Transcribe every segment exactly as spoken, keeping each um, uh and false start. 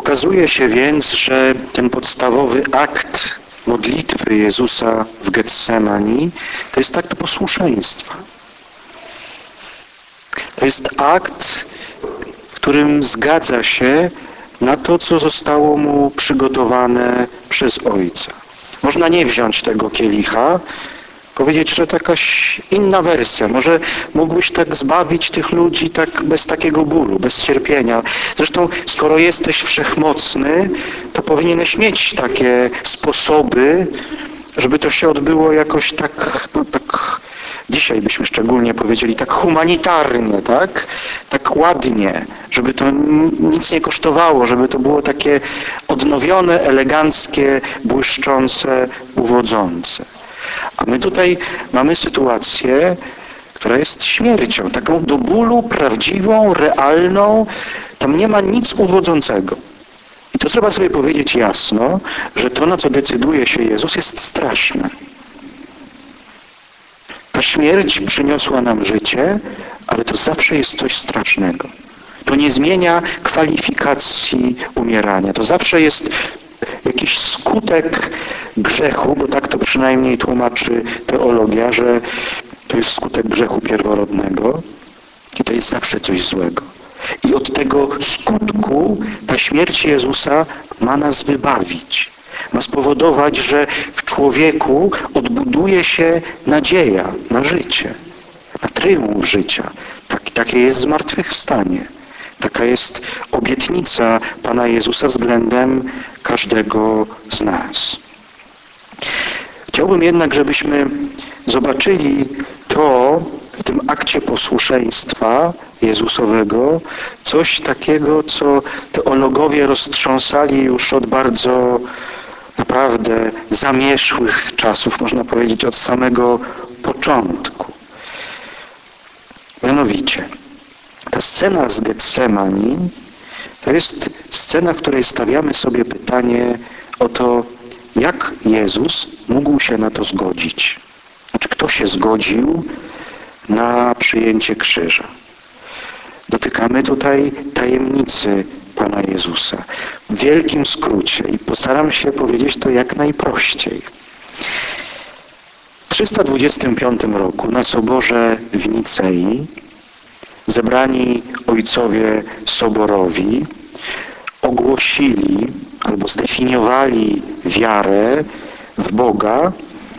Okazuje się więc, że ten podstawowy akt modlitwy Jezusa w Getsemani to jest akt posłuszeństwa. To jest akt, w którym zgadza się na to, co zostało mu przygotowane przez Ojca. Można nie wziąć tego kielicha, powiedzieć, że to jakaś inna wersja. Może mógłbyś tak zbawić tych ludzi tak bez takiego bólu, bez cierpienia. Zresztą, skoro jesteś wszechmocny, to powinieneś mieć takie sposoby, żeby to się odbyło jakoś tak, no tak, dzisiaj byśmy szczególnie powiedzieli, tak humanitarnie, tak? Tak ładnie, żeby to nic nie kosztowało, żeby to było takie odnowione, eleganckie, błyszczące, uwodzące. A my tutaj mamy sytuację, która jest śmiercią, taką do bólu prawdziwą, realną. Tam nie ma nic uwodzącego. I to trzeba sobie powiedzieć jasno, że to, na co decyduje się Jezus, jest straszne. Ta śmierć przyniosła nam życie, ale to zawsze jest coś strasznego. To nie zmienia kwalifikacji umierania. To zawsze jest jakiś skutek grzechu, bo tak to przynajmniej tłumaczy teologia, że to jest skutek grzechu pierworodnego i to jest zawsze coś złego. I od tego skutku ta śmierć Jezusa ma nas wybawić. Ma spowodować, że w człowieku odbuduje się nadzieja na życie, na tryumf życia. Tak, takie jest zmartwychwstanie. Taka jest obietnica Pana Jezusa względem każdego z nas. Chciałbym jednak, żebyśmy zobaczyli to w tym akcie posłuszeństwa Jezusowego, coś takiego, co teologowie roztrząsali już od bardzo naprawdę zamierzchłych czasów, można powiedzieć od samego początku. Mianowicie, ta scena z Getsemani to jest scena, w której stawiamy sobie pytanie o to, jak Jezus mógł się na to zgodzić. Znaczy, kto się zgodził na przyjęcie krzyża. Dotykamy tutaj tajemnicy Pana Jezusa. W wielkim skrócie i postaram się powiedzieć to jak najprościej. W trzysta dwudziestym piątym roku na Soborze w Nicei zebrani ojcowie soborowi ogłosili albo zdefiniowali wiarę w Boga,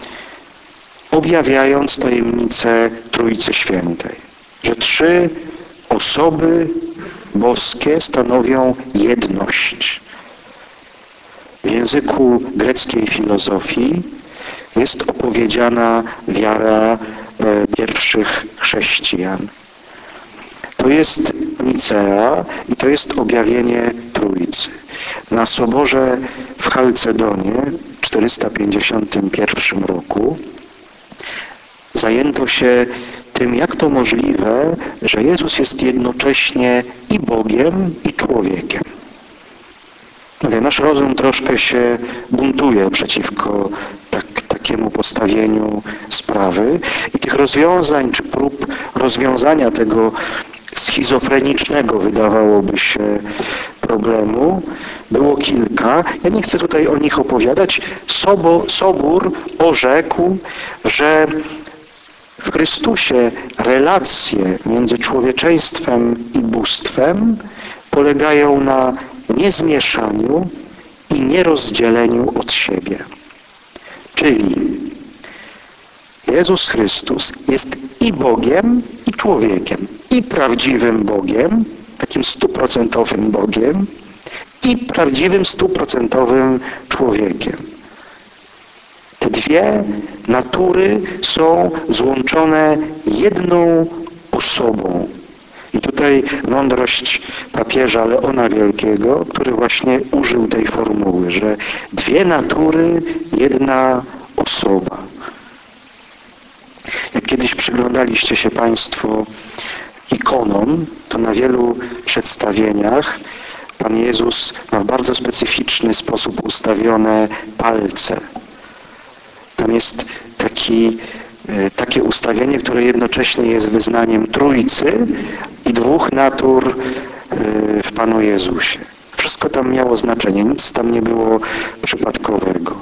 objawiając tajemnicę Trójcy Świętej, że trzy osoby boskie stanowią jedność. W języku greckiej filozofii jest opowiedziana wiara e, pierwszych chrześcijan. To jest Nicea i to jest objawienie Trójcy. Na Soborze w Chalcedonie w czterysta pięćdziesiątym pierwszym roku zajęto się tym, jak to możliwe, że Jezus jest jednocześnie i Bogiem, i człowiekiem. Mówię, nasz rozum troszkę się buntuje przeciwko tak, takiemu postawieniu sprawy i tych rozwiązań, czy prób rozwiązania tego schizofrenicznego, wydawałoby się, problemu było kilka. Ja nie chcę tutaj o nich opowiadać. Sobo, Sobór orzekł, że w Chrystusie relacje między człowieczeństwem i bóstwem polegają na niezmieszaniu i nierozdzieleniu od siebie. Czyli Jezus Chrystus jest i Bogiem, i człowiekiem. I prawdziwym Bogiem, takim stuprocentowym Bogiem, i prawdziwym stuprocentowym człowiekiem. Te dwie natury są złączone jedną osobą. I tutaj mądrość papieża Leona Wielkiego, który właśnie użył tej formuły, że dwie natury, jedna osoba. Jak kiedyś przyglądaliście się Państwo ikonom, to na wielu przedstawieniach Pan Jezus ma w bardzo specyficzny sposób ustawione palce. Tam jest taki, takie ustawienie, które jednocześnie jest wyznaniem Trójcy i dwóch natur w Panu Jezusie. W Wszystko tam miało znaczenie, nic tam nie było przypadkowego.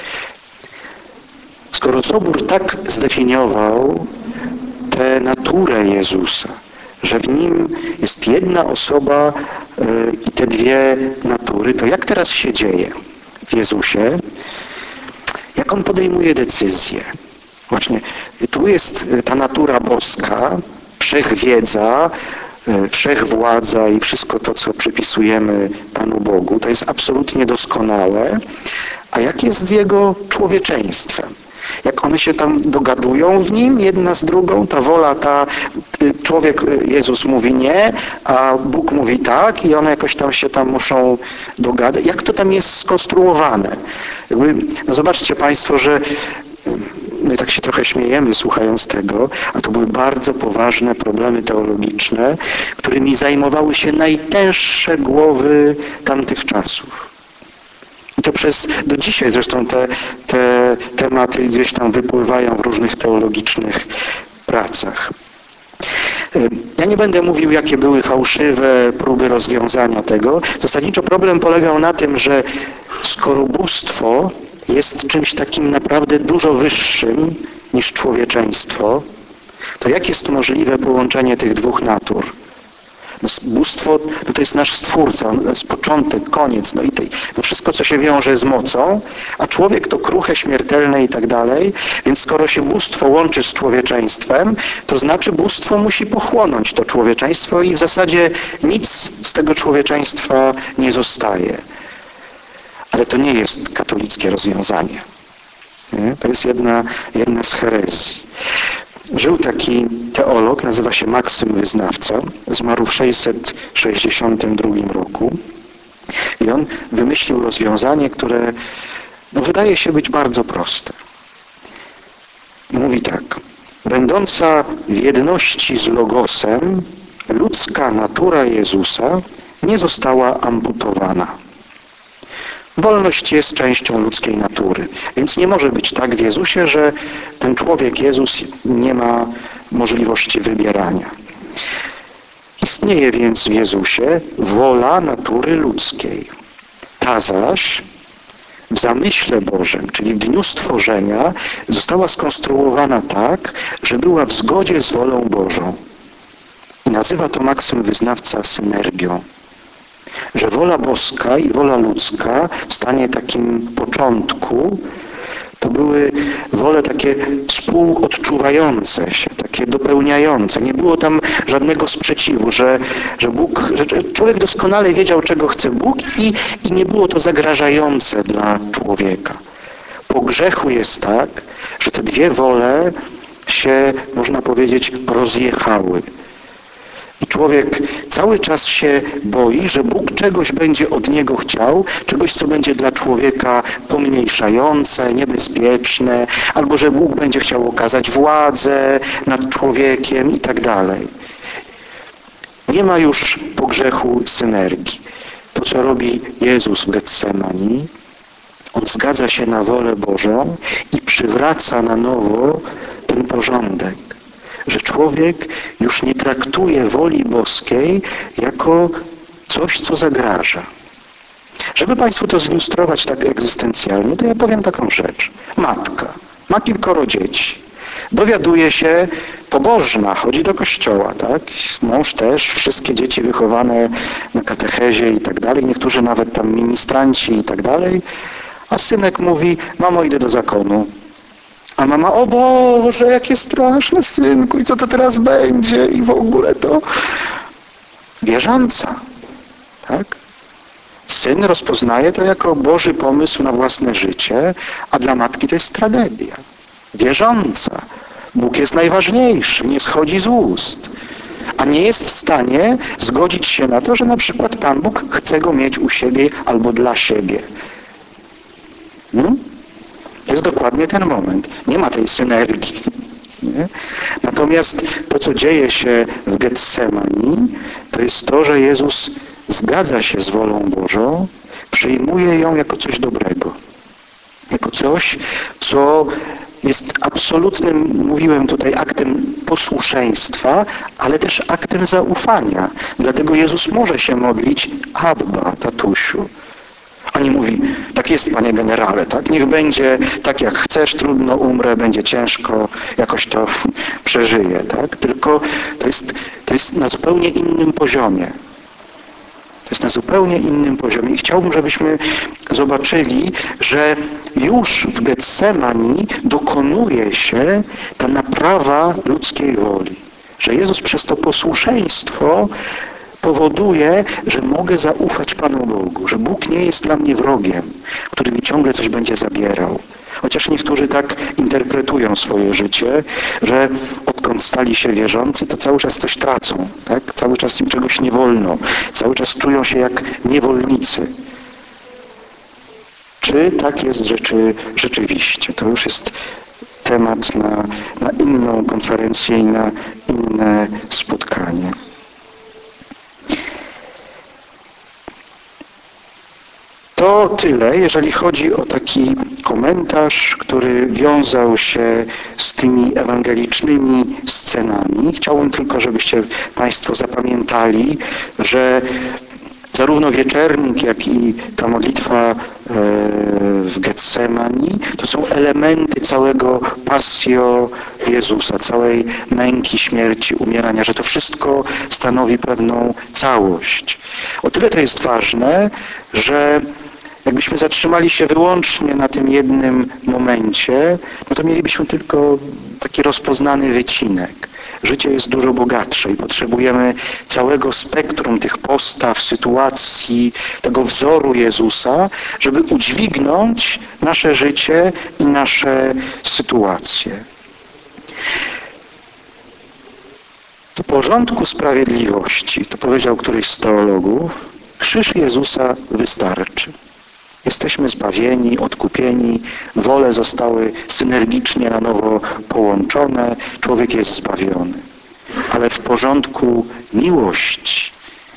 Skoro Sobór tak zdefiniował tę naturę Jezusa, że w Nim jest jedna osoba yy, i te dwie natury, to jak teraz się dzieje w Jezusie? Jak On podejmuje decyzje? Właśnie tu jest ta natura boska, wszechwiedza, wszechwładza i wszystko to, co przypisujemy Panu Bogu, to jest absolutnie doskonałe. A jak jest z Jego człowieczeństwem? Jak one się tam dogadują w Nim, jedna z drugą, ta wola, ta człowiek, Jezus mówi nie, a Bóg mówi tak i one jakoś tam się tam muszą dogadać. Jak to tam jest skonstruowane? Jakby, no zobaczcie Państwo, że my tak się trochę śmiejemy słuchając tego, a to były bardzo poważne problemy teologiczne, którymi zajmowały się najtęższe głowy tamtych czasów. I to przez, do dzisiaj zresztą te, te tematy gdzieś tam wypływają w różnych teologicznych pracach. Ja nie będę mówił, jakie były fałszywe próby rozwiązania tego. Zasadniczo problem polegał na tym, że skoro bóstwo jest czymś takim naprawdę dużo wyższym niż człowieczeństwo, to jak jest możliwe połączenie tych dwóch natur? No, bóstwo to, to jest nasz Stwórca, on jest początek, koniec, no i te, to wszystko, co się wiąże z mocą, a człowiek to kruche, śmiertelne i tak dalej, więc skoro się bóstwo łączy z człowieczeństwem, to znaczy bóstwo musi pochłonąć to człowieczeństwo i w zasadzie nic z tego człowieczeństwa nie zostaje. Ale to nie jest katolickie rozwiązanie. Nie? To jest jedna, jedna z herezji. Żył taki teolog, nazywa się Maksym Wyznawca, zmarł w sześćset sześćdziesiątym drugim roku i on wymyślił rozwiązanie, które no, wydaje się być bardzo proste. Mówi tak: będąca w jedności z Logosem, ludzka natura Jezusa nie została amputowana. Wolność jest częścią ludzkiej natury, więc nie może być tak w Jezusie, że ten człowiek Jezus nie ma możliwości wybierania. Istnieje więc w Jezusie wola natury ludzkiej. Ta zaś w zamyśle Bożym, czyli w dniu stworzenia, została skonstruowana tak, że była w zgodzie z wolą Bożą. I nazywa to Maksym Wyznawca synergią. Że wola boska i wola ludzka w stanie takim początku to były wole takie współodczuwające się, takie dopełniające. Nie było tam żadnego sprzeciwu, że, że Bóg, że człowiek doskonale wiedział, czego chce Bóg i, i nie było to zagrażające dla człowieka. Po grzechu jest tak, że te dwie wole się, można powiedzieć, rozjechały. I człowiek cały czas się boi, że Bóg czegoś będzie od niego chciał, czegoś, co będzie dla człowieka pomniejszające, niebezpieczne, albo że Bóg będzie chciał okazać władzę nad człowiekiem i tak dalej. Nie ma już po grzechu synergii. To, co robi Jezus w Getsemani, On zgadza się na wolę Bożą i przywraca na nowo ten porządek. Że człowiek już nie traktuje woli boskiej jako coś, co zagraża. Żeby Państwu to zilustrować tak egzystencjalnie, to ja powiem taką rzecz. Matka ma kilkoro dzieci. Dowiaduje się, pobożna, chodzi do kościoła, tak? Mąż też, wszystkie dzieci wychowane na katechezie i tak dalej, niektórzy nawet tam ministranci i tak dalej. A synek mówi: mamo, idę do zakonu. A mama: o Boże, jakie straszne, synku, i co to teraz będzie? I w ogóle to wierząca. Tak? Syn rozpoznaje to jako Boży pomysł na własne życie, a dla matki to jest tragedia. Wierząca. Bóg jest najważniejszy, nie schodzi z ust. A nie jest w stanie zgodzić się na to, że na przykład Pan Bóg chce go mieć u siebie albo dla siebie. Hmm? Jest dokładnie ten moment. Nie ma tej synergii. Nie? Natomiast to, co dzieje się w Getsemani, to jest to, że Jezus zgadza się z wolą Bożą, przyjmuje ją jako coś dobrego. Jako coś, co jest absolutnym, mówiłem tutaj, aktem posłuszeństwa, ale też aktem zaufania. Dlatego Jezus może się modlić: Abba, tatusiu. A nie mówi: tak jest, panie generale, tak? Niech będzie tak jak chcesz, trudno, umrę, będzie ciężko, jakoś to przeżyję, tak? Tylko to jest, to jest na zupełnie innym poziomie. To jest na zupełnie innym poziomie. I chciałbym, żebyśmy zobaczyli, że już w Getsemani dokonuje się ta naprawa ludzkiej woli. Że Jezus przez to posłuszeństwo powoduje, że mogę zaufać Panu Bogu, że Bóg nie jest dla mnie wrogiem, który mi ciągle coś będzie zabierał. Chociaż niektórzy tak interpretują swoje życie, że odkąd stali się wierzący, to cały czas coś tracą, tak? Cały czas im czegoś nie wolno, cały czas czują się jak niewolnicy. Czy tak jest rzeczy, rzeczywiście? To już jest temat na, na inną konferencję i na inne spotkanie. To tyle, jeżeli chodzi o taki komentarz, który wiązał się z tymi ewangelicznymi scenami. Chciałbym tylko, żebyście Państwo zapamiętali, że zarówno wieczernik, jak i ta modlitwa w Getsemani to są elementy całego Passio Jezusa, całej męki, śmierci, umierania, że to wszystko stanowi pewną całość. O tyle to jest ważne, że jakbyśmy zatrzymali się wyłącznie na tym jednym momencie, no to mielibyśmy tylko taki rozpoznany wycinek. Życie jest dużo bogatsze i potrzebujemy całego spektrum tych postaw, sytuacji, tego wzoru Jezusa, żeby udźwignąć nasze życie i nasze sytuacje. W porządku sprawiedliwości, to powiedział któryś z teologów, krzyż Jezusa wystarczy. Jesteśmy zbawieni, odkupieni, wole zostały synergicznie na nowo połączone, człowiek jest zbawiony. Ale w porządku miłości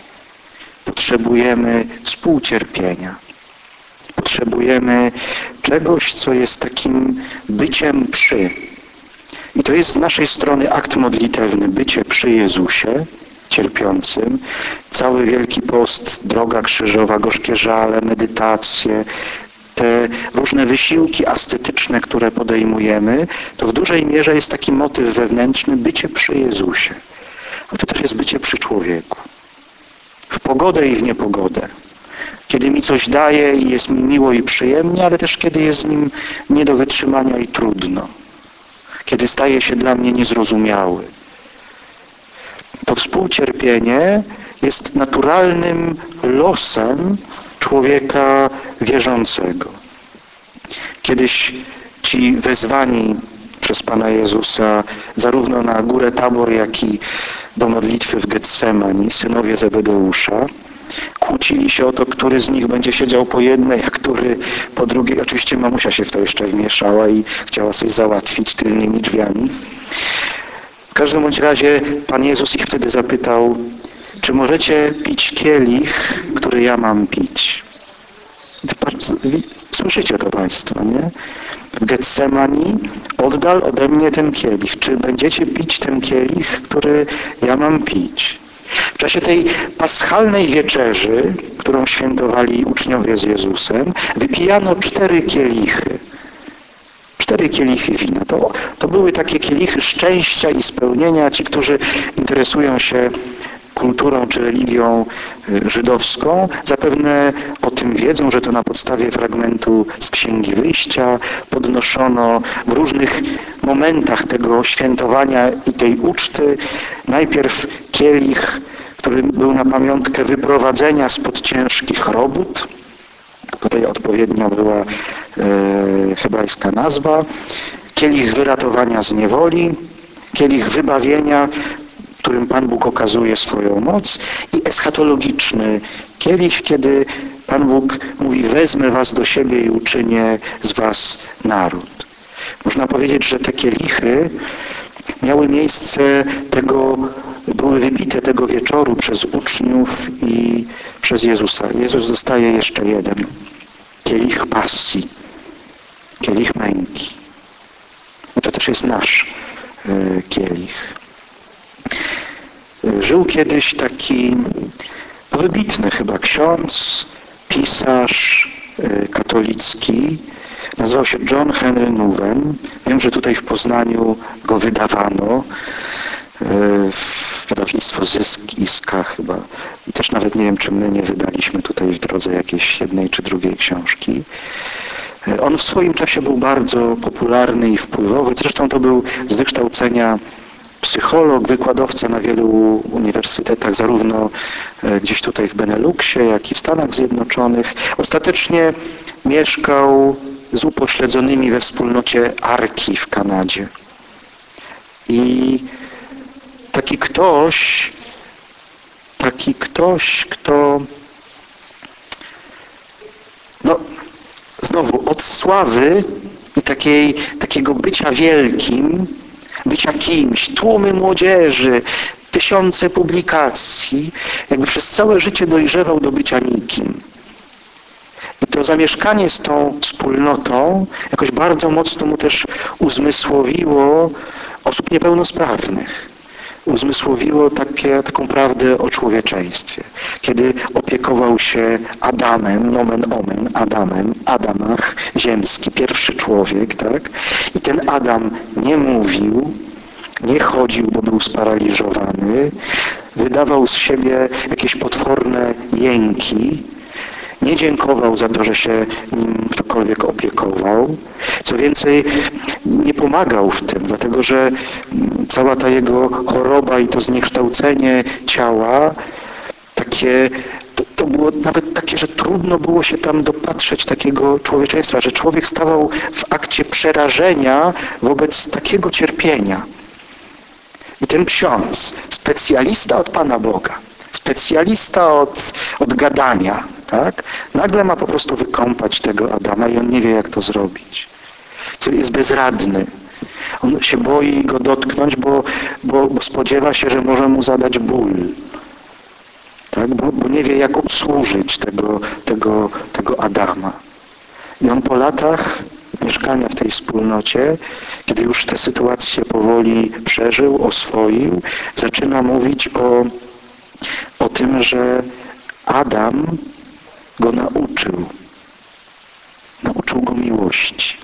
potrzebujemy współcierpienia. Potrzebujemy czegoś, co jest takim byciem przy. I to jest z naszej strony akt modlitewny, bycie przy Jezusie, cierpiącym. Cały Wielki Post, droga krzyżowa, gorzkie żale, medytacje, te różne wysiłki ascetyczne, które podejmujemy, to w dużej mierze jest taki motyw wewnętrzny, bycie przy Jezusie. Ale to też jest bycie przy człowieku. W pogodę i w niepogodę. Kiedy mi coś daje i jest mi miło i przyjemnie, ale też kiedy jest z nim nie do wytrzymania i trudno. Kiedy staje się dla mnie niezrozumiały. To współcierpienie jest naturalnym losem człowieka wierzącego. Kiedyś ci wezwani przez Pana Jezusa zarówno na górę Tabor, jak i do modlitwy w Getsemani, synowie Zebedeusza, kłócili się o to, który z nich będzie siedział po jednej, a który po drugiej. Oczywiście mamusia się w to jeszcze wmieszała i chciała coś załatwić tylnymi drzwiami. W każdym bądź razie Pan Jezus ich wtedy zapytał, czy możecie pić kielich, który ja mam pić? Słyszycie to Państwo, nie? W Getsemani oddal ode mnie ten kielich. Czy będziecie pić ten kielich, który ja mam pić? W czasie tej paschalnej wieczerzy, którą świętowali uczniowie z Jezusem, wypijano cztery kielichy. Cztery kielichy wina. To, to były takie kielichy szczęścia i spełnienia. Ci, którzy interesują się kulturą czy religią żydowską, zapewne o tym wiedzą, że to na podstawie fragmentu z Księgi Wyjścia podnoszono w różnych momentach tego świętowania i tej uczty. Najpierw kielich, który był na pamiątkę wyprowadzenia spod ciężkich robót. Tutaj odpowiednio była e, hebrajska nazwa. Kielich wyratowania z niewoli, kielich wybawienia, którym Pan Bóg okazuje swoją moc, i eschatologiczny kielich, kiedy Pan Bóg mówi: wezmę was do siebie i uczynię z was naród. Można powiedzieć, że te kielichy miały miejsce tego, były wypite tego wieczoru przez uczniów i przez Jezusa. Jezus dostaje jeszcze jeden. Kielich pasji. Kielich męki. też jest nasz kielich. Żył kiedyś taki wybitny chyba ksiądz, pisarz katolicki, nazywał się John Henry Nouwen. Wiem, że tutaj w Poznaniu go wydawano, wydawnictwo Zysk, Iska chyba. I też nawet nie wiem, czy my nie wydaliśmy tutaj w drodze jakiejś jednej czy drugiej książki. On w swoim czasie był bardzo popularny i wpływowy. Zresztą to był z wykształcenia psycholog, wykładowca na wielu uniwersytetach, zarówno gdzieś tutaj w Beneluxie, jak i w Stanach Zjednoczonych. Ostatecznie mieszkał z upośledzonymi we wspólnocie Arki w Kanadzie. I taki ktoś, taki ktoś, kto no znowu od sławy i takiej, takiego bycia wielkim, bycia kimś, tłumy młodzieży, tysiące publikacji, jakby przez całe życie dojrzewał do bycia nikim. I to zamieszkanie z tą wspólnotą jakoś bardzo mocno mu też uzmysłowiło osób niepełnosprawnych. Uzmysłowiło takie, taką prawdę o człowieczeństwie. Kiedy opiekował się Adamem, nomen omen, Adamem, Adamach ziemski, pierwszy człowiek, tak? I ten Adam nie mówił, nie chodził, bo był sparaliżowany, wydawał z siebie jakieś potworne jęki, nie dziękował za to, że się nim ktokolwiek opiekował. Co więcej, nie pomagał w tym, dlatego że cała ta jego choroba i to zniekształcenie ciała, takie, to, to było nawet takie, że trudno było się tam dopatrzeć takiego człowieczeństwa, że człowiek stawał w akcie przerażenia wobec takiego cierpienia. I ten ksiądz, specjalista od Pana Boga, specjalista od, od gadania, tak? Nagle ma po prostu wykąpać tego Adama i on nie wie, jak to zrobić. Jest bezradny. On się boi go dotknąć, bo, bo, bo spodziewa się, że może mu zadać ból. Tak? Bo, bo nie wie, jak obsłużyć tego, tego, tego Adama. I on po latach mieszkania w tej wspólnocie, kiedy już tę sytuację powoli przeżył, oswoił, zaczyna mówić o, o tym, że Adam go nauczył. Nauczył go miłości.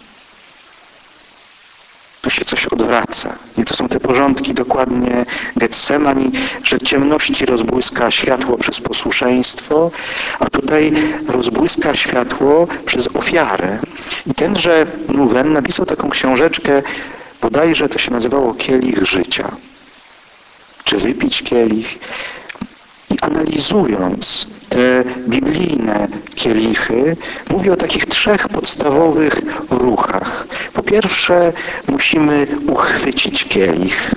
Tu się coś odwraca. I to są te porządki dokładnie Getsemani, że ciemności rozbłyska światło przez posłuszeństwo, a tutaj rozbłyska światło przez ofiarę. I tenże Nouwen napisał taką książeczkę, bodajże to się nazywało Kielich Życia. Czy wypić kielich? I analizując te biblijne kielichy, mówi o takich trzech podstawowych ruchach. Po pierwsze, musimy uchwycić kielich.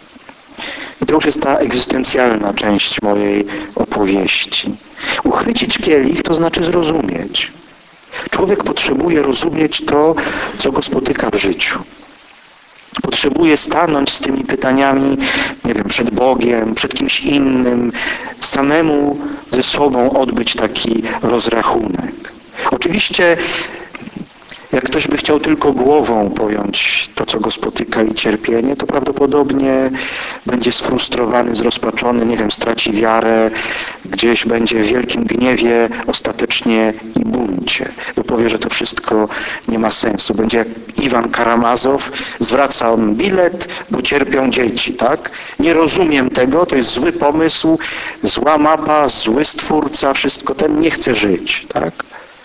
I to już jest ta egzystencjalna część mojej opowieści. Uchwycić kielich to znaczy zrozumieć. Człowiek potrzebuje rozumieć to, co go spotyka w życiu. Potrzebuje stanąć z tymi pytaniami, nie wiem, przed Bogiem, przed kimś innym, samemu ze sobą odbyć taki rozrachunek. Oczywiście, jak ktoś by chciał tylko głową pojąć to, co go spotyka i cierpienie, to prawdopodobnie będzie sfrustrowany, zrozpaczony, nie wiem, straci wiarę, gdzieś będzie w wielkim gniewie, ostatecznie i buncie, bo powie, że to wszystko nie ma sensu. Będzie jak Iwan Karamazow, zwraca on bilet, bo cierpią dzieci, tak? Nie rozumiem tego, to jest zły pomysł, zła mapa, zły stwórca, wszystko ten nie chce żyć, tak?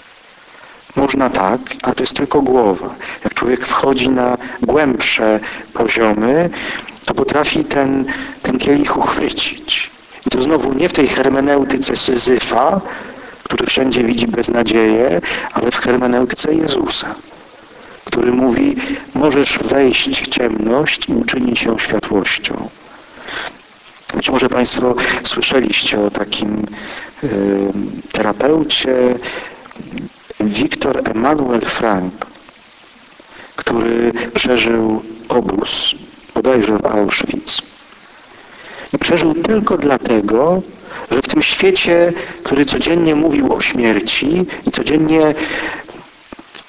Można tak, a to jest tylko głowa. Jak człowiek wchodzi na głębsze poziomy, to potrafi ten, ten kielich uchwycić. I to znowu nie w tej hermeneutyce Syzyfa, który wszędzie widzi beznadzieję, ale w hermeneutyce Jezusa, który mówi, możesz wejść w ciemność i uczynić ją światłością. Być może Państwo słyszeliście o takim y, terapeucie, Viktor Emanuel Frankl, który przeżył obóz, bodajże w Auschwitz. I przeżył tylko dlatego, że w tym świecie, który codziennie mówił o śmierci i codziennie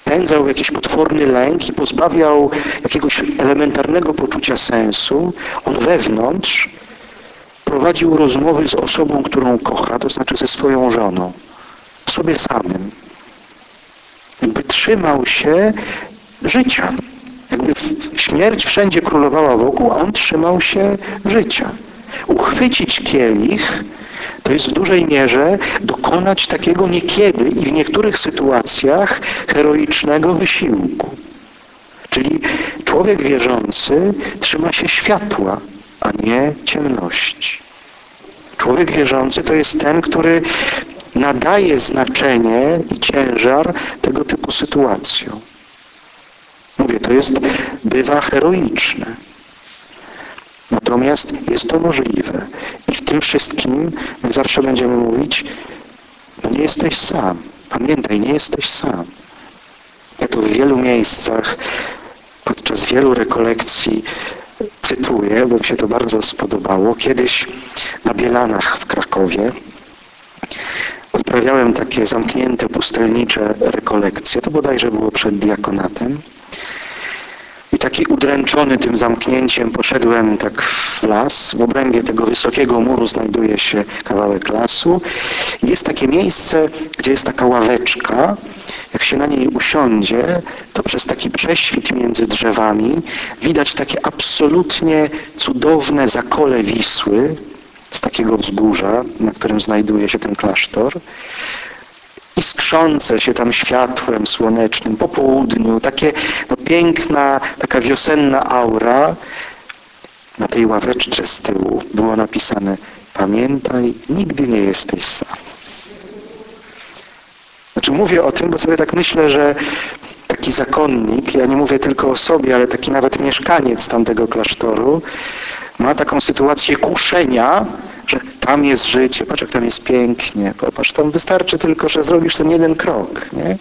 wpędzał w jakiś potworny lęk i pozbawiał jakiegoś elementarnego poczucia sensu, on wewnątrz prowadził rozmowy z osobą, którą kocha, to znaczy ze swoją żoną, sobie samym. Jakby trzymał się życia. Jakby śmierć wszędzie królowała wokół, a on trzymał się życia. Uchwycić kielich to jest w dużej mierze dokonać takiego niekiedy i w niektórych sytuacjach heroicznego wysiłku. Czyli człowiek wierzący trzyma się światła, a nie ciemności. Człowiek wierzący to jest ten, który nadaje znaczenie i ciężar tego typu sytuacjom. Mówię, to jest, bywa heroiczne. Natomiast jest to możliwe. I w tym wszystkim my zawsze będziemy mówić, no nie jesteś sam. Pamiętaj, nie jesteś sam. Ja to w wielu miejscach, podczas wielu rekolekcji cytuję, bo mi się to bardzo spodobało. Kiedyś na Bielanach w Krakowie odprawiałem takie zamknięte, pustelnicze rekolekcje. To bodajże było przed diakonatem. I taki udręczony tym zamknięciem poszedłem tak w las. W obrębie tego wysokiego muru znajduje się kawałek lasu. I jest takie miejsce, gdzie jest taka ławeczka. Jak się na niej usiądzie, to przez taki prześwit między drzewami widać takie absolutnie cudowne zakole Wisły z takiego wzgórza, na którym znajduje się ten klasztor. Iskrzące się tam światłem słonecznym po południu, takie no, piękna, taka wiosenna aura. Na tej ławeczce z tyłu było napisane: pamiętaj, nigdy nie jesteś sam. Znaczy mówię o tym, bo sobie tak myślę, że taki zakonnik, ja nie mówię tylko o sobie, ale taki nawet mieszkaniec tamtego klasztoru, ma taką sytuację kuszenia, że tam jest życie, patrz jak tam jest pięknie, popatrz, tam wystarczy tylko, że zrobisz ten jeden krok, nie?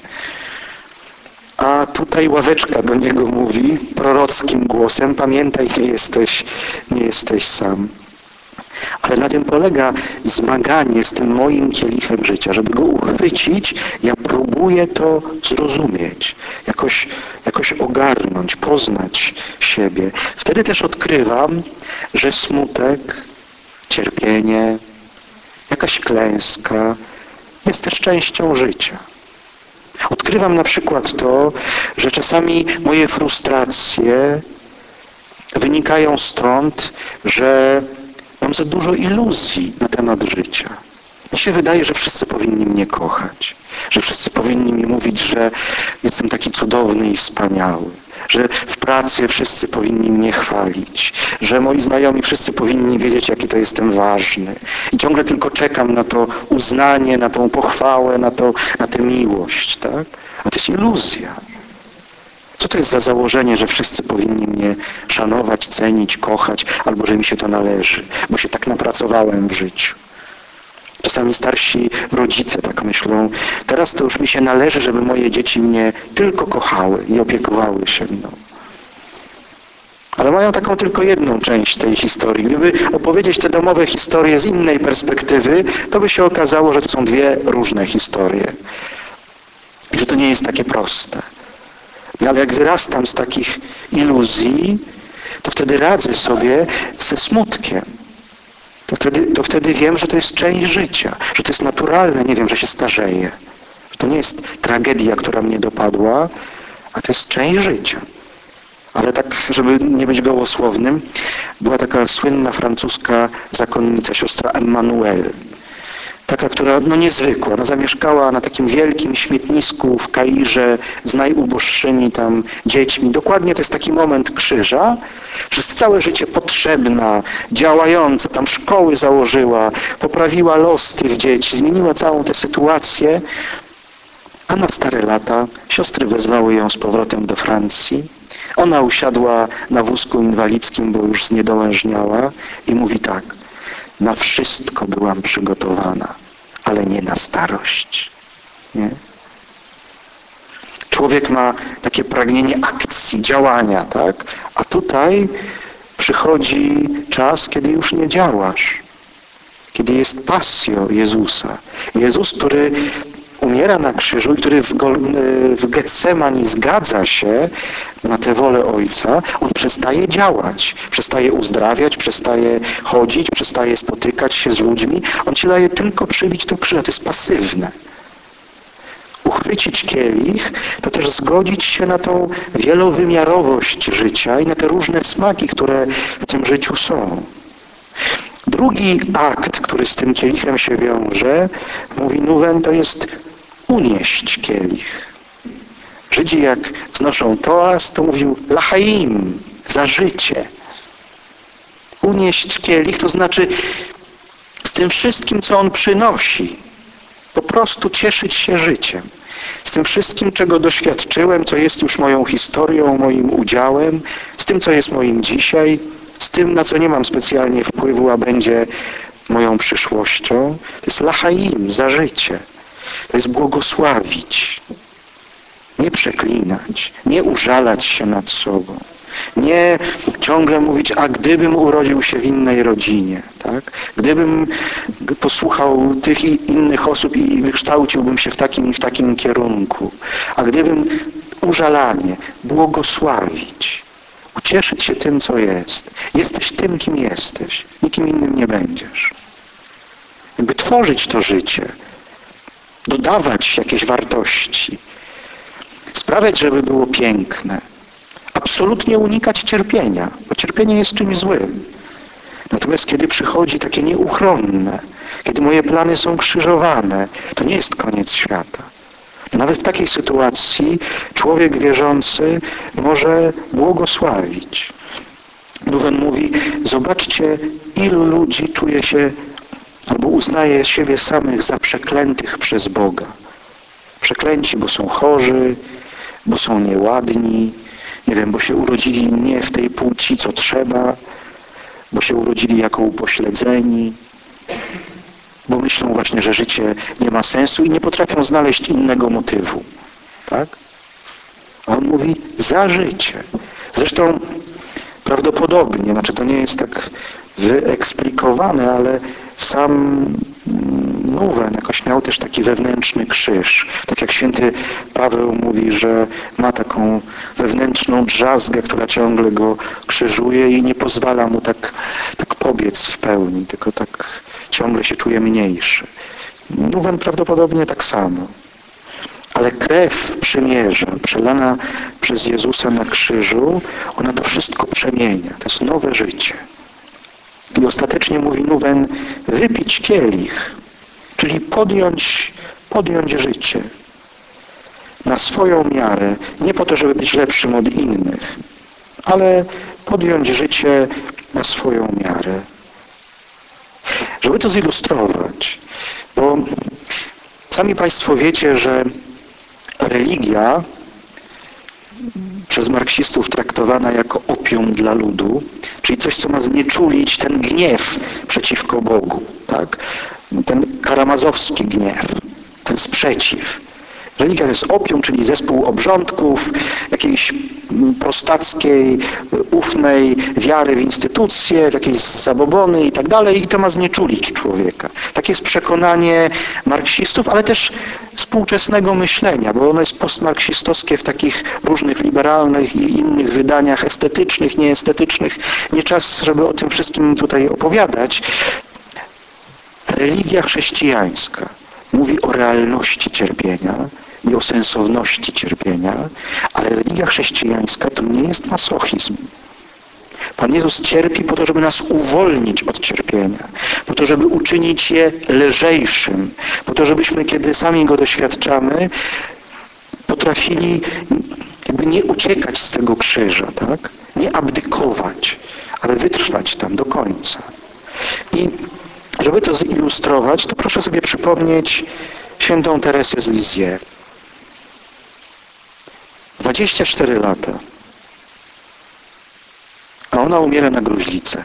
A tutaj ławeczka do niego mówi prorockim głosem: pamiętaj, nie jesteś, nie jesteś sam. Ale na tym polega zmaganie z tym moim kielichem życia. Żeby go uchwycić, ja próbuję to zrozumieć, jakoś, jakoś ogarnąć, poznać siebie. Wtedy też odkrywam, że smutek, cierpienie, jakaś klęska jest też częścią życia. Odkrywam na przykład to, że czasami moje frustracje wynikają stąd, że mam za dużo iluzji na temat życia. Mi się wydaje, że wszyscy powinni mnie kochać, że wszyscy powinni mi mówić, że jestem taki cudowny i wspaniały, że w pracy wszyscy powinni mnie chwalić, że moi znajomi wszyscy powinni wiedzieć, jaki to jestem ważny. I ciągle tylko czekam na to uznanie, na tą pochwałę, na, to, na tę miłość, tak? A to jest iluzja. Co to jest za założenie, że wszyscy powinni mnie szanować, cenić, kochać, albo że mi się to należy, bo się tak napracowałem w życiu. Czasami starsi rodzice tak myślą: teraz to już mi się należy, żeby moje dzieci mnie tylko kochały i opiekowały się mną. Ale mają taką tylko jedną część tej historii. Gdyby opowiedzieć te domowe historie z innej perspektywy, to by się okazało, że to są dwie różne historie. I że to nie jest takie proste. Ale jak wyrastam z takich iluzji, to wtedy radzę sobie ze smutkiem. To wtedy, to wtedy wiem, że to jest część życia, że to jest naturalne, nie wiem, że się starzeję. Że to nie jest tragedia, która mnie dopadła, a to jest część życia. Ale tak, żeby nie być gołosłownym, była taka słynna francuska zakonnica, siostra Emmanuelle. Taka, która no niezwykła. Ona zamieszkała na takim wielkim śmietnisku w Kairze z najuboższymi tam dziećmi. Dokładnie to jest taki moment krzyża. Przez całe życie potrzebna, działająca. Tam szkoły założyła, poprawiła los tych dzieci, zmieniła całą tę sytuację. A na stare lata siostry wezwały ją z powrotem do Francji. Ona usiadła na wózku inwalidzkim, bo już zniedołężniała i mówi tak: na wszystko byłam przygotowana, ale nie na starość. Nie? Człowiek ma takie pragnienie akcji, działania, tak? A tutaj przychodzi czas, kiedy już nie działasz. Kiedy jest passio Jezusa. Jezus, który umiera na krzyżu i który w, w Getsemani zgadza się na tę wolę Ojca, on przestaje działać, przestaje uzdrawiać, przestaje chodzić, przestaje spotykać się z ludźmi. On ci daje tylko przybić do krzyża. To jest pasywne. Uchwycić kielich to też zgodzić się na tą wielowymiarowość życia i na te różne smaki, które w tym życiu są. Drugi akt, który z tym kielichem się wiąże, mówi Nuwen, to jest unieść kielich. Żydzi jak znoszą toast, to mówił lachaim, za życie. Unieść kielich to znaczy z tym wszystkim, co on przynosi, po prostu cieszyć się życiem. Z tym wszystkim, czego doświadczyłem, co jest już moją historią, moim udziałem, z tym, co jest moim dzisiaj, z tym, na co nie mam specjalnie wpływu, a będzie moją przyszłością. To jest lachaim, za życie. To jest błogosławić. Nie przeklinać, nie użalać się nad sobą. Nie ciągle mówić, a gdybym urodził się w innej rodzinie, tak? Gdybym posłuchał tych i innych osób i wykształciłbym się w takim i w takim kierunku. A gdybym użalanie, błogosławić, ucieszyć się tym, co jest. Jesteś tym, kim jesteś. Nikim innym nie będziesz. Jakby tworzyć to życie, dodawać jakieś wartości, sprawiać, żeby było piękne. Absolutnie unikać cierpienia, bo cierpienie jest czymś złym. Natomiast kiedy przychodzi takie nieuchronne, kiedy moje plany są krzyżowane, to nie jest koniec świata. Nawet w takiej sytuacji człowiek wierzący może błogosławić. Nuwen mówi, zobaczcie, ilu ludzi czuje się albo uznaje siebie samych za przeklętych przez Boga. Przeklęci, bo są chorzy, bo są nieładni, nie wiem, bo się urodzili nie w tej płci, co trzeba, bo się urodzili jako upośledzeni, bo myślą właśnie, że życie nie ma sensu i nie potrafią znaleźć innego motywu. Tak? A on mówi, za życie. Zresztą prawdopodobnie, znaczy to nie jest tak wyeksplikowane, ale sam Nuwen jakoś miał też taki wewnętrzny krzyż. Tak jak święty Paweł mówi, że ma taką wewnętrzną drzazgę, która ciągle go krzyżuje i nie pozwala mu tak, tak pobiec w pełni, tylko tak ciągle się czuje mniejszy. Nuwen prawdopodobnie tak samo. Ale krew przymierza, przelana przez Jezusa na krzyżu, ona to wszystko przemienia. To jest nowe życie. I ostatecznie mówi Nuwen, wypić kielich, czyli podjąć, podjąć życie na swoją miarę, nie po to, żeby być lepszym od innych, ale podjąć życie na swoją miarę. Żeby to zilustrować, bo sami Państwo wiecie, że religia przez marksistów traktowana jako opium dla ludu, czyli coś, co ma znieczulić ten gniew przeciwko Bogu, tak? Ten karamazowski gniew, ten sprzeciw. Religia to jest opium, czyli zespół obrządków, jakiejś prostackiej, ufnej wiary w instytucje, w jakieś zabobony i tak dalej, i to ma znieczulić człowieka. Takie jest przekonanie marksistów, ale też współczesnego myślenia, bo ono jest postmarksistowskie w takich różnych liberalnych i innych wydaniach estetycznych, nieestetycznych. Nie czas, żeby o tym wszystkim tutaj opowiadać. Religia chrześcijańska mówi o realności cierpienia i o sensowności cierpienia, ale religia chrześcijańska to nie jest masochizm. Pan Jezus cierpi po to, żeby nas uwolnić od cierpienia, po to, żeby uczynić je lżejszym, po to, żebyśmy, kiedy sami go doświadczamy, potrafili jakby nie uciekać z tego krzyża, tak? Nie abdykować, ale wytrwać tam do końca. I żeby to zilustrować, to proszę sobie przypomnieć świętą Teresę z Lisieux. dwadzieścia cztery lata. A ona umiera na gruźlicę.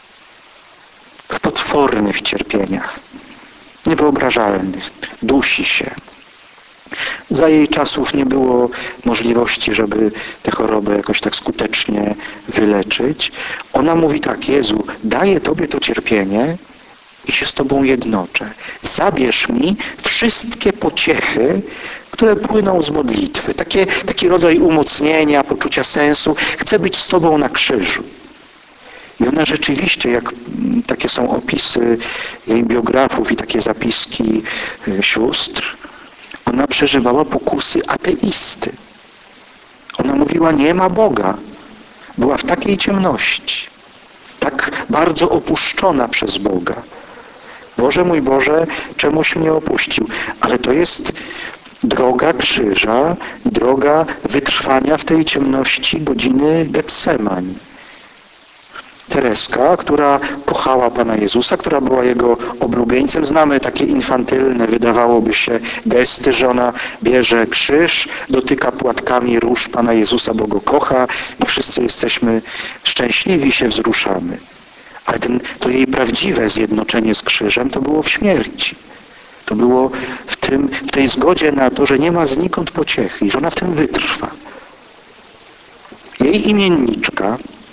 W potwornych cierpieniach. Niewyobrażalnych. Dusi się. Za jej czasów nie było możliwości, żeby tę chorobę jakoś tak skutecznie wyleczyć. Ona mówi tak, Jezu, daję Tobie to cierpienie i się z Tobą jednoczę. Zabierz mi wszystkie pociechy, które płyną z modlitwy. Takie, taki rodzaj umocnienia, poczucia sensu. Chcę być z Tobą na krzyżu. I ona rzeczywiście, jak takie są opisy jej biografów i takie zapiski sióstr, ona przeżywała pokusy ateisty. Ona mówiła, nie ma Boga. Była w takiej ciemności, tak bardzo opuszczona przez Boga. Boże mój Boże, czemuś mnie opuścił? Ale to jest droga krzyża, droga wytrwania w tej ciemności godziny Getsemani. Tereska, która kochała Pana Jezusa, która była Jego oblubieńcem. Znamy takie infantylne, wydawałoby się, gesty, że ona bierze krzyż, dotyka płatkami róż Pana Jezusa, bo Go kocha i wszyscy jesteśmy szczęśliwi, się wzruszamy. Ale ten, to jej prawdziwe zjednoczenie z krzyżem to było w śmierci. To było w, tym, w tej zgodzie na to, że nie ma znikąd pociechy i że ona w tym wytrwa. Jej imienniczka,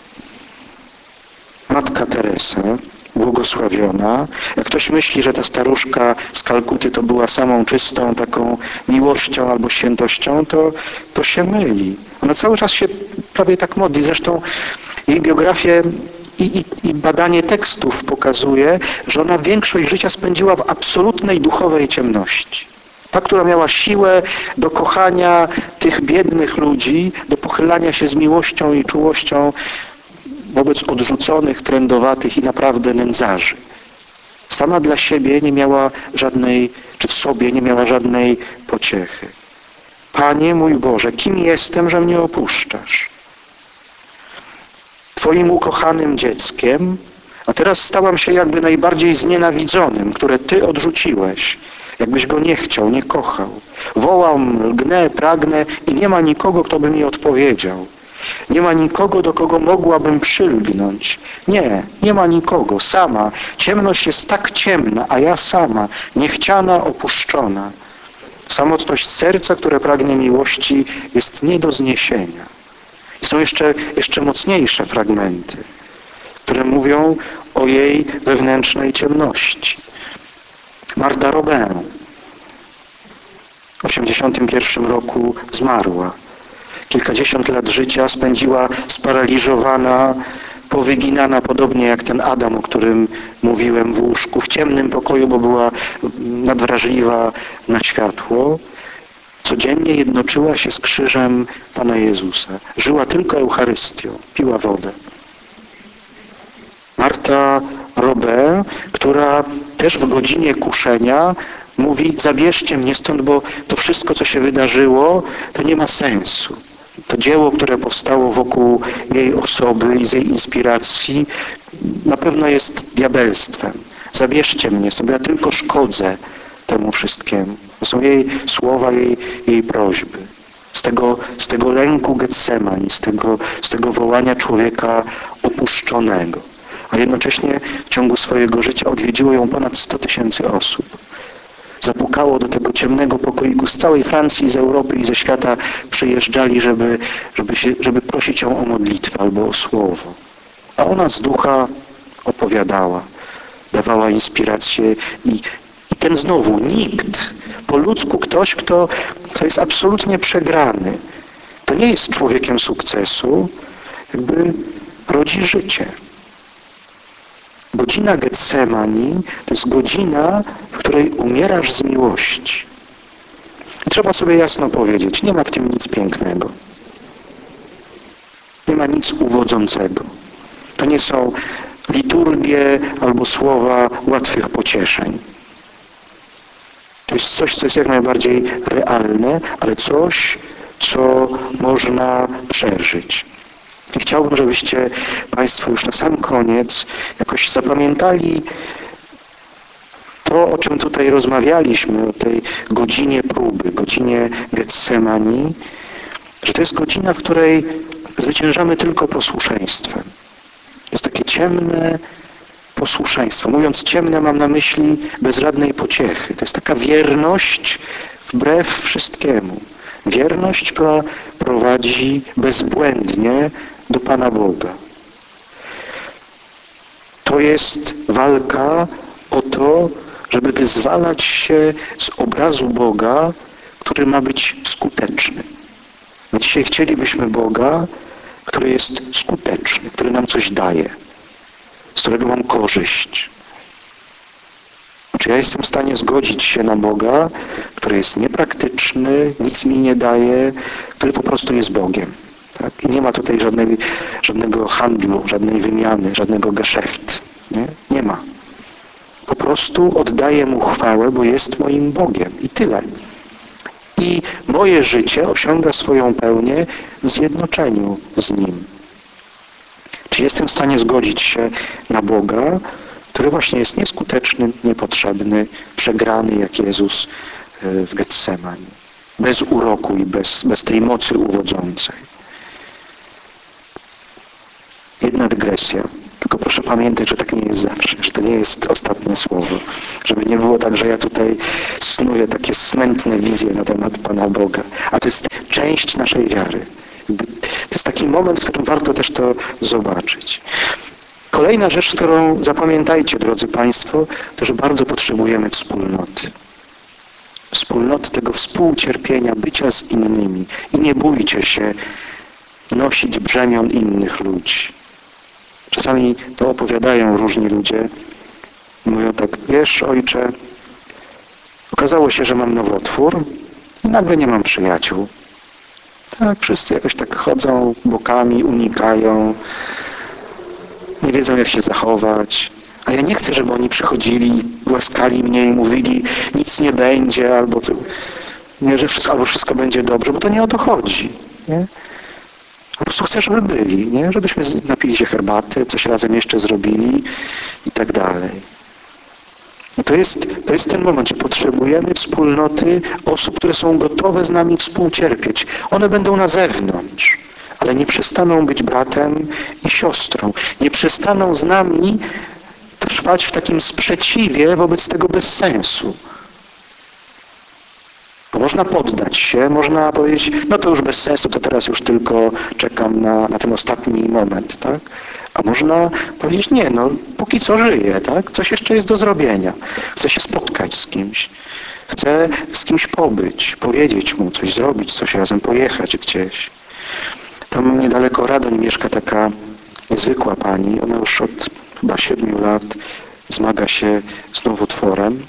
Matka Teresa, błogosławiona. Jak ktoś myśli, że ta staruszka z Kalkuty to była samą czystą taką miłością albo świętością, to, to się myli. Ona cały czas się prawie tak modli. Zresztą jej biografię i, i, i badanie tekstów pokazuje, że ona większość życia spędziła w absolutnej duchowej ciemności. Ta, która miała siłę do kochania tych biednych ludzi, do pochylania się z miłością i czułością wobec odrzuconych, trędowatych i naprawdę nędzarzy. Sama dla siebie nie miała żadnej, czy w sobie nie miała żadnej pociechy. Panie mój Boże, kim jestem, że mnie opuszczasz? Twoim ukochanym dzieckiem, a teraz stałam się jakby najbardziej znienawidzonym, które Ty odrzuciłeś, jakbyś Go nie chciał, nie kochał. Wołam, lgnę, pragnę i nie ma nikogo, kto by mi odpowiedział. Nie ma nikogo, do kogo mogłabym przylgnąć. Nie, nie ma nikogo. Sama. Ciemność jest tak ciemna, a ja sama, niechciana, opuszczona. Samotność serca, które pragnie miłości, jest nie do zniesienia. I są jeszcze, jeszcze mocniejsze fragmenty, które mówią o jej wewnętrznej ciemności. Martha Robin w osiemdziesiątym pierwszym roku zmarła. Kilkadziesiąt lat życia spędziła sparaliżowana, powyginana, podobnie jak ten Adam, o którym mówiłem, w łóżku, w ciemnym pokoju, bo była nadwrażliwa na światło. Codziennie jednoczyła się z krzyżem Pana Jezusa. Żyła tylko Eucharystią, piła wodę. Martha Robin, która też w godzinie kuszenia mówi, zabierzcie mnie stąd, bo to wszystko, co się wydarzyło, to nie ma sensu. To dzieło, które powstało wokół jej osoby i z jej inspiracji, na pewno jest diabelstwem. Zabierzcie mnie sobie, ja tylko szkodzę temu wszystkiemu. To są jej słowa, jej, jej prośby. Z tego, z tego lęku Getsemani, z tego, z tego wołania człowieka opuszczonego. A jednocześnie w ciągu swojego życia odwiedziło ją ponad sto tysięcy osób. Zapukało do tego ciemnego pokoiku z całej Francji, z Europy i ze świata przyjeżdżali, żeby, żeby, się, żeby prosić ją o modlitwę albo o słowo. A ona z ducha opowiadała, dawała inspirację i, i ten znowu nikt, po ludzku ktoś, kto, kto jest absolutnie przegrany, to nie jest człowiekiem sukcesu, jakby rodzi życie. Godzina Getsemani to jest godzina, w której umierasz z miłości. I trzeba sobie jasno powiedzieć, nie ma w tym nic pięknego. Nie ma nic uwodzącego. To nie są liturgie albo słowa łatwych pocieszeń. To jest coś, co jest jak najbardziej realne, ale coś, co można przeżyć. I chciałbym, żebyście Państwo już na sam koniec jakoś zapamiętali to, o czym tutaj rozmawialiśmy, o tej godzinie próby, godzinie Getsemani, że to jest godzina, w której zwyciężamy tylko posłuszeństwem. To jest takie ciemne posłuszeństwo. Mówiąc ciemne, mam na myśli bez żadnej pociechy. To jest taka wierność wbrew wszystkiemu. Wierność, która prowadzi bezbłędnie do Pana Boga. To jest walka o to, żeby wyzwalać się z obrazu Boga, który ma być skuteczny. My dzisiaj chcielibyśmy Boga, który jest skuteczny, który nam coś daje, z którego mam korzyść. Czy ja jestem w stanie zgodzić się na Boga, który jest niepraktyczny, nic mi nie daje, który po prostu jest Bogiem? Tak? I nie ma tutaj żadnej, żadnego handlu, żadnej wymiany, żadnego geszeft. Nie? Nie ma. Po prostu oddaję Mu chwałę, bo jest moim Bogiem. I tyle. I moje życie osiąga swoją pełnię w zjednoczeniu z Nim. Czy jestem w stanie zgodzić się na Boga, który właśnie jest nieskuteczny, niepotrzebny, przegrany jak Jezus w Getsemani. Bez uroku i bez, bez tej mocy uwodzącej. Jedna dygresja. Tylko proszę pamiętać, że tak nie jest zawsze, że to nie jest ostatnie słowo. Żeby nie było tak, że ja tutaj snuję takie smętne wizje na temat Pana Boga. A to jest część naszej wiary. To jest taki moment, w którym warto też to zobaczyć. Kolejna rzecz, którą zapamiętajcie, drodzy Państwo, to, że bardzo potrzebujemy wspólnoty. Wspólnoty tego współcierpienia, bycia z innymi. I nie bójcie się nosić brzemion innych ludzi. Czasami to opowiadają różni ludzie. Mówią tak, wiesz, ojcze, okazało się, że mam nowotwór i nagle nie mam przyjaciół. Tak, wszyscy jakoś tak chodzą bokami, unikają, nie wiedzą, jak się zachować. A ja nie chcę, żeby oni przychodzili, głaskali mnie i mówili, nic nie będzie, albo, co, nie, że wszystko, albo wszystko będzie dobrze, bo to nie o to chodzi. Nie? Po prostu chcę, żeby byli, nie? Żebyśmy napili się herbaty, coś razem jeszcze zrobili i tak dalej. I to jest, to jest ten moment, że potrzebujemy wspólnoty osób, które są gotowe z nami współcierpieć. One będą na zewnątrz, ale nie przestaną być bratem i siostrą. Nie przestaną z nami trwać w takim sprzeciwie wobec tego bezsensu. Bo można poddać się, można powiedzieć, no to już bez sensu, to teraz już tylko czekam na, na ten ostatni moment, tak? A można powiedzieć, nie, no póki co żyję, tak? Coś jeszcze jest do zrobienia. Chcę się spotkać z kimś. Chcę z kimś pobyć, powiedzieć mu, coś zrobić, coś razem pojechać gdzieś. Tam niedaleko Radoń mieszka taka niezwykła pani. Ona już od chyba siedmiu lat zmaga się z nowotworem.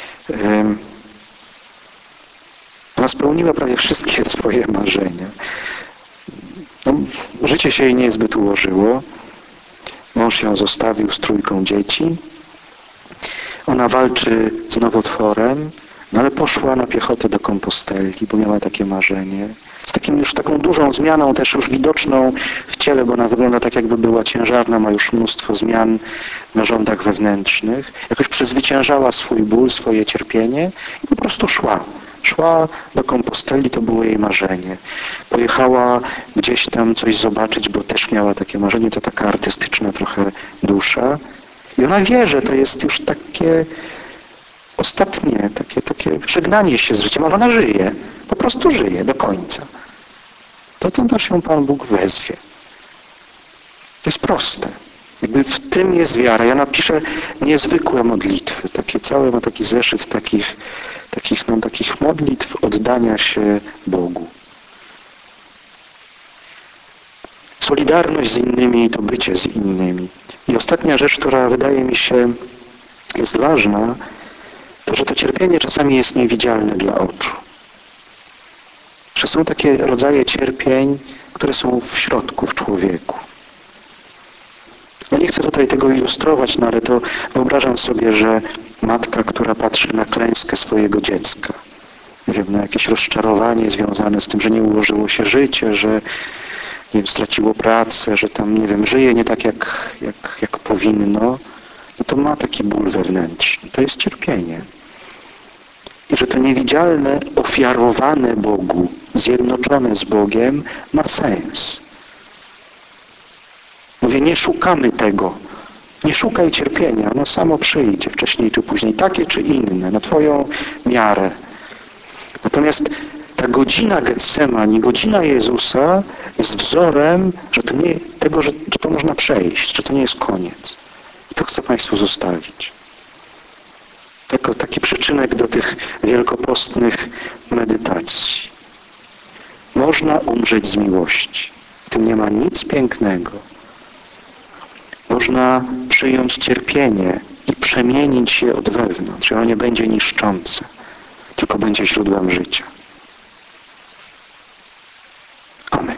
Ona spełniła prawie wszystkie swoje marzenia. No, życie się jej niezbyt ułożyło. Mąż ją zostawił z trójką dzieci. Ona walczy z nowotworem, no ale poszła na piechotę do Komposteli, bo miała takie marzenie. Z takim już taką dużą zmianą, też już widoczną w ciele, bo ona wygląda tak, jakby była ciężarna, ma już mnóstwo zmian w narządach wewnętrznych. Jakoś przezwyciężała swój ból, swoje cierpienie i po prostu szła. Szła do Komposteli, to było jej marzenie. Pojechała gdzieś tam coś zobaczyć, bo też miała takie marzenie, to taka artystyczna trochę dusza. I ona wie, że to jest już takie ostatnie, takie, takie żegnanie się z życiem, ale ona żyje. Po prostu żyje do końca. To to też ją Pan Bóg wezwie. To jest proste. Jakby w tym jest wiara. Ja napiszę niezwykłe modlitwy. Takie całe, ma taki zeszyt takich, takich, no, takich modlitw oddania się Bogu. Solidarność z innymi to bycie z innymi. I ostatnia rzecz, która wydaje mi się jest ważna, to, że to cierpienie czasami jest niewidzialne dla oczu. Że są takie rodzaje cierpień, które są w środku, w człowieku. Ja nie chcę tutaj tego ilustrować, no ale to wyobrażam sobie, że matka, która patrzy na klęskę swojego dziecka, nie wiem, na jakieś rozczarowanie związane z tym, że nie ułożyło się życie, że nie wiem, straciło pracę, że tam, nie wiem, żyje nie tak, jak, jak, jak powinno, no to ma taki ból wewnętrzny. To jest cierpienie. I że to niewidzialne, ofiarowane Bogu, zjednoczone z Bogiem, ma sens. Mówię, nie szukamy tego. Nie szukaj cierpienia. Ono samo przyjdzie wcześniej czy później. Takie czy inne, na Twoją miarę. Natomiast ta godzina Getsemani, godzina Jezusa jest wzorem, że to nie, tego, że, że to można przejść, że to nie jest koniec. I to chcę Państwu zostawić. Jako taki przyczynek do tych wielkopostnych medytacji. Można umrzeć z miłości. W tym nie ma nic pięknego. Można przyjąć cierpienie i przemienić je od wewnątrz. Ono nie będzie niszczące, tylko będzie źródłem życia. Amen.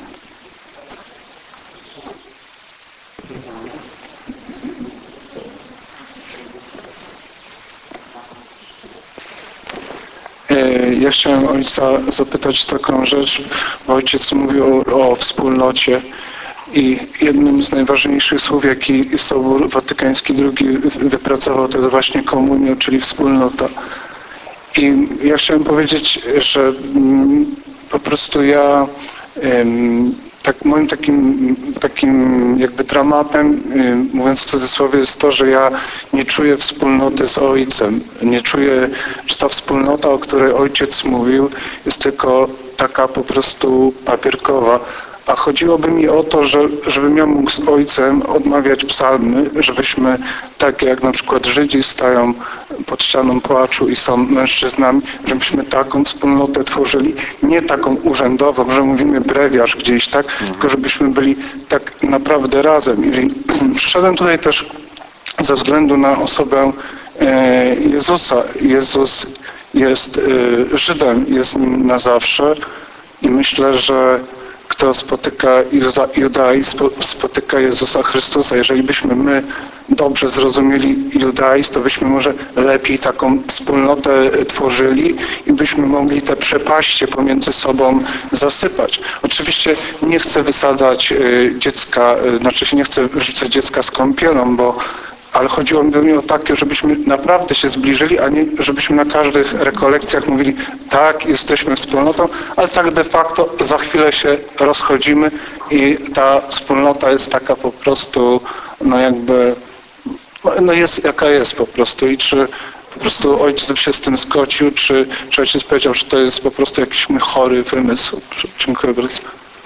Ja chciałem ojca zapytać taką rzecz, bo ojciec mówił o, o wspólnocie i jednym z najważniejszych słów, jaki Sobór Watykański drugi wypracował, to jest właśnie komunio, czyli wspólnota. I ja chciałem powiedzieć, że mm, po prostu ja ym, tak, moim takim, takim jakby dramatem, ym, mówiąc w cudzysłowie, jest to, że ja nie czuję wspólnoty z Ojcem. Nie czuję, że ta wspólnota, o której Ojciec mówił, jest tylko taka po prostu papierkowa. A chodziłoby mi o to, że, żebym ja mógł z Ojcem odmawiać psalmy, żebyśmy, tak jak na przykład Żydzi stają pod ścianą płaczu i są mężczyznami, żebyśmy taką wspólnotę tworzyli, nie taką urzędową, że mówimy brewiarz gdzieś, tak, mhm. tylko żebyśmy byli tak naprawdę razem. I przyszedłem tutaj też ze względu na osobę e, Jezusa. Jezus jest e, Żydem, jest nim na zawsze i myślę, że kto spotyka judaizm, spotyka Jezusa Chrystusa. Jeżeli byśmy my dobrze zrozumieli judaizm, to byśmy może lepiej taką wspólnotę tworzyli i byśmy mogli te przepaście pomiędzy sobą zasypać. Oczywiście nie chcę wysadzać dziecka, znaczy się nie chcę rzucać dziecka z kąpielą, bo ale chodziło mi o takie, żebyśmy naprawdę się zbliżyli, a nie żebyśmy na każdych rekolekcjach mówili, tak, jesteśmy wspólnotą, ale tak de facto za chwilę się rozchodzimy i ta wspólnota jest taka po prostu, no jakby, no jest jaka jest po prostu i czy po prostu ojciec się z tym zgodził, czy, czy ojciec powiedział, że to jest po prostu jakiś mój chory wymysł. Dziękuję bardzo.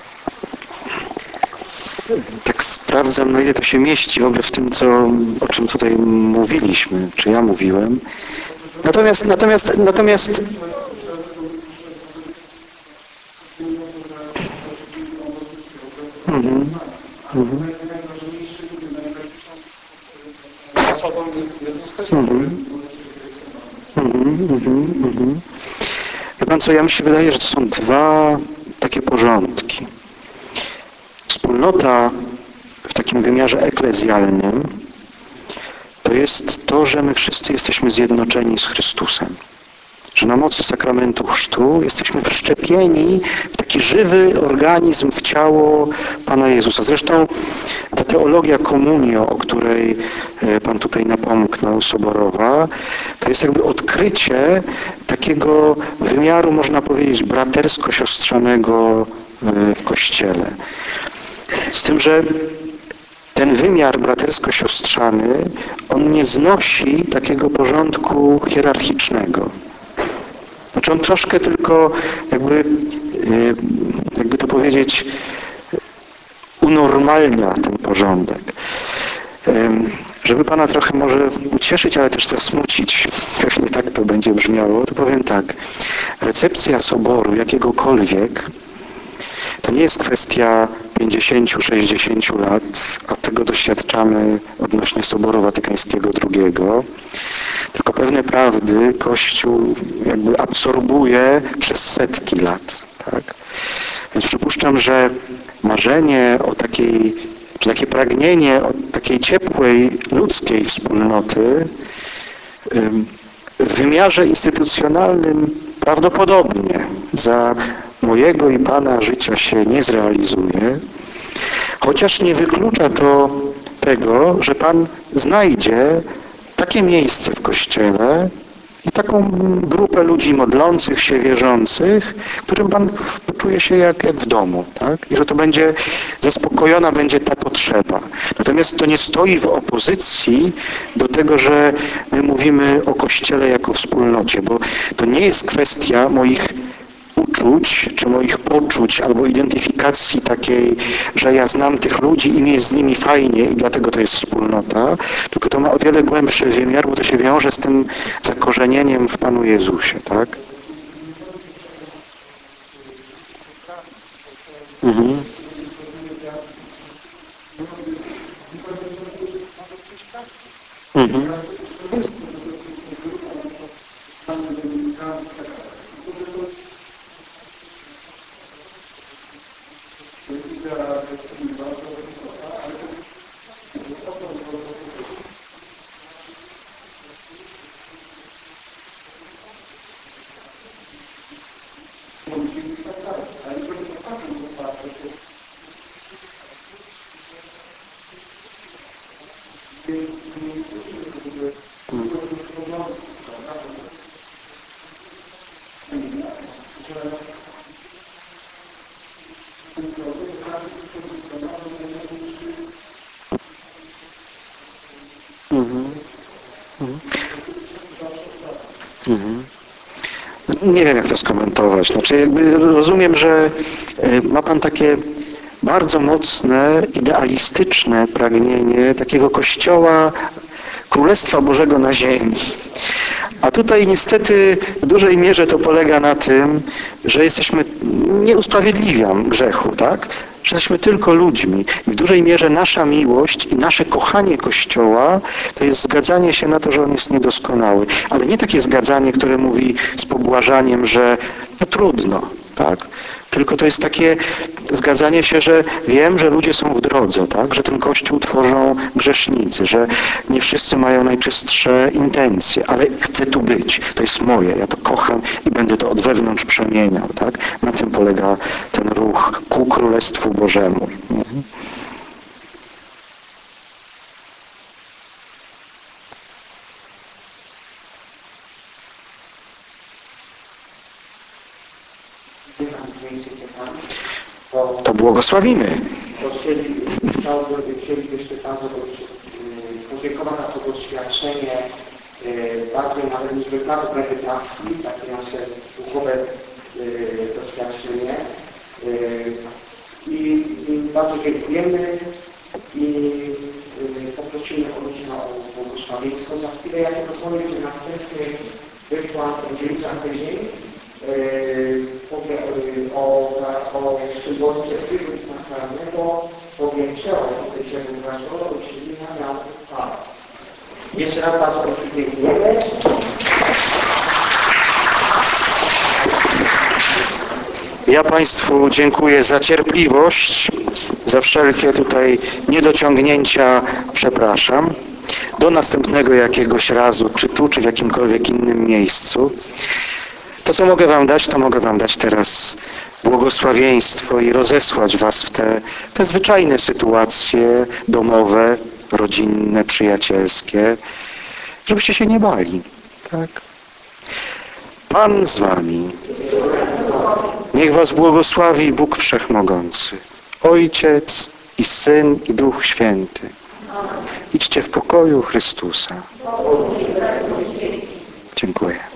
Tak sprawdzam, na ile to się mieści w ogóle w tym, co, o czym tutaj mówiliśmy, czy ja mówiłem. Natomiast, natomiast, natomiast mhm, mhm. Mhm. Mhm, mhm, mhm. Wie pan co, ja mi się wydaje, że to są dwa takie porządki. Wspólnota w takim wymiarze eklezjalnym to jest to, że my wszyscy jesteśmy zjednoczeni z Chrystusem. Że na mocy sakramentu chrztu jesteśmy wszczepieni w taki żywy organizm, w ciało Pana Jezusa. Zresztą ta teologia communio, o której Pan tutaj napomknął, Soborowa, to jest jakby odkrycie takiego wymiaru, można powiedzieć, bratersko-siostrzanego w Kościele. Z tym, że ten wymiar bratersko-siostrzany, on nie znosi takiego porządku hierarchicznego. Znaczy on troszkę tylko, jakby, jakby to powiedzieć, unormalnia ten porządek. Żeby Pana trochę może ucieszyć, ale też zasmucić, pewnie tak to będzie brzmiało, to powiem tak. Recepcja soboru jakiegokolwiek to nie jest kwestia pięćdziesięciu, sześćdziesięciu lat, a tego doświadczamy odnośnie Soboru Watykańskiego drugiego, tylko pewne prawdy Kościół jakby absorbuje przez setki lat. Tak? Więc przypuszczam, że marzenie o takiej, czy takie pragnienie o takiej ciepłej, ludzkiej wspólnoty w wymiarze instytucjonalnym prawdopodobnie za mojego i Pana życia się nie zrealizuje, chociaż nie wyklucza to tego, że Pan znajdzie takie miejsce w Kościele i taką grupę ludzi modlących się, wierzących, którym Pan poczuje się jak, jak w domu, tak? I że to będzie zaspokojona będzie ta potrzeba. Natomiast to nie stoi w opozycji do tego, że my mówimy o Kościele jako wspólnocie, bo to nie jest kwestia moich uczuć, czy moich poczuć, albo identyfikacji takiej, że ja znam tych ludzi i mi jest z nimi fajnie i dlatego to jest wspólnota, tylko to ma o wiele głębszy wymiar, bo to się wiąże z tym zakorzenieniem w Panu Jezusie, tak? Mhm. Mhm. Mhm. Mhm. Nie wiem, jak to skomentować. Znaczy, jakby rozumiem, że ma Pan takie bardzo mocne, idealistyczne pragnienie takiego Kościoła Królestwa Bożego na ziemi. A tutaj niestety w dużej mierze to polega na tym, że jesteśmy, nie usprawiedliwiam grzechu, tak? Że jesteśmy tylko ludźmi. I w dużej mierze nasza miłość i nasze kochanie Kościoła to jest zgadzanie się na to, że On jest niedoskonały. Ale nie takie zgadzanie, które mówi z pobłażaniem, że no trudno, tak? Tylko to jest takie zgadzanie się, że wiem, że ludzie są w drodze, tak? Że ten Kościół tworzą grzesznicy, że nie wszyscy mają najczystsze intencje, ale chcę tu być. To jest moje, ja to kocham i będę to od wewnątrz przemieniał, tak? Na tym polega ten ruch ku Królestwu Bożemu. Mhm. To błogosławimy. Chcielibyśmy jeszcze bardzo podziękować za to doświadczenie bardziej nawet niż wykładu medytacji, takie nasze duchowe doświadczenie. I, i bardzo dziękujemy i poprosimy Ojca o błogosławieństwo. Za chwilę ja tylko powiem, że następny wykład będzie jutro na tydzień. Powie o, o symbolice wpływu naturalnego, powiem przełom się wydarzyło, uczynienia miał pas. Jeszcze raz bardzo dziękujemy. Ja Państwu dziękuję za cierpliwość, za wszelkie tutaj niedociągnięcia, przepraszam. Do następnego jakiegoś razu, czy tu, czy w jakimkolwiek innym miejscu. To, co mogę Wam dać, to mogę Wam dać teraz błogosławieństwo i rozesłać Was w te, te zwyczajne sytuacje domowe, rodzinne, przyjacielskie, żebyście się nie bali. Tak? Pan z Wami. Niech Was błogosławi Bóg Wszechmogący, Ojciec i Syn i Duch Święty. Idźcie w pokoju Chrystusa. Dziękuję.